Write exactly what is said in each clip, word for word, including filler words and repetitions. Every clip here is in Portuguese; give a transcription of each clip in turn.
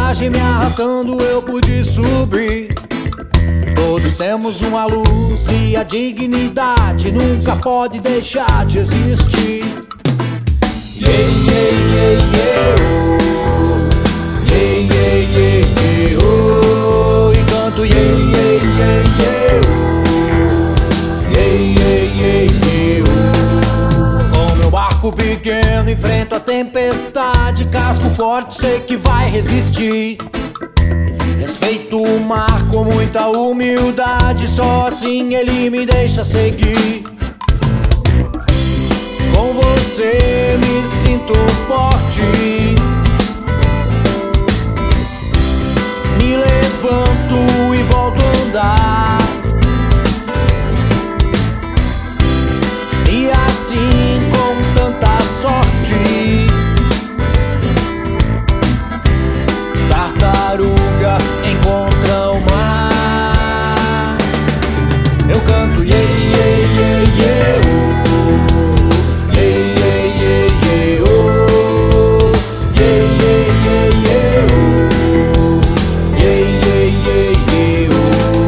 coragem me arrastando, eu pude subir. Todos temos uma luz e a dignidade nunca pode deixar de existir. Yeah, yeah, yeah, yeah, oh. Yeah, yeah, yeah, yeah, oh. E canto yeah, yeah, yeah, yeah, oh. Yeah, yeah, yeah, yeah, oh. Com meu barco pequeno enfrento a tempestade, casco forte, sei que vai resistir. Respeito o mar com muita humildade, só assim ele me deixa seguir. Com você me sinto forte, me levanto e volto a andar. E assim com tanta sorte, tartaruga encontra o mar. Eu canto yeah, yeah, yeah, yeah, oh. Yeah, yeah, yeah, yeah, oh. Yeah, yeah, yeah, yeah, oh. Yeah, yeah, yeah, yeah, oh.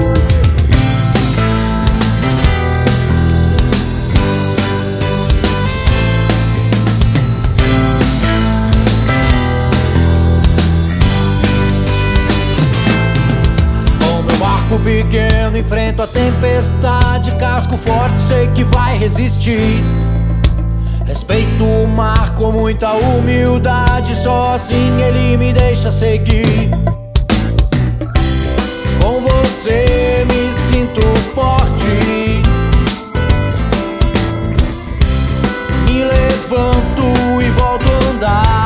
Com meu barco pequeno enfrento a tempestade, casco forte, sei que vai resistir. Respeito o mar com muita humildade, só assim ele me deixa seguir. Com você me sinto forte, me levanto e volto a andar.